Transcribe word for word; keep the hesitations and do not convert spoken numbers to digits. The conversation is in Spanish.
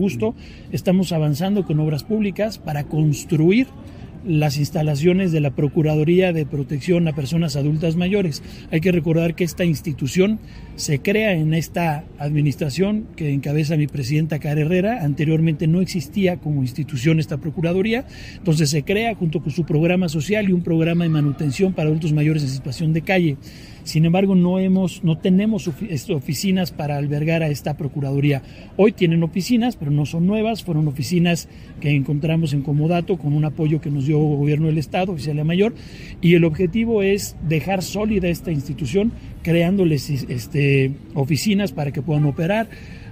gusto estamos avanzando con obras públicas para construir las instalaciones de la Procuraduría de Protección a Personas Adultas Mayores. Hay que recordar que esta institución se crea en esta administración que encabeza mi presidenta Cara Herrera. Anteriormente no existía como institución esta Procuraduría, entonces se crea junto con su programa social y un programa de manutención para adultos mayores en situación de calle. Sin embargo, no hemos, no tenemos oficinas para albergar a esta Procuraduría. Hoy tienen oficinas, pero no son nuevas, fueron oficinas que encontramos en Comodato con un apoyo que nos dio el Gobierno del Estado, Oficialía Mayor, y el objetivo es dejar sólida esta institución, creándoles este, oficinas para que puedan operar.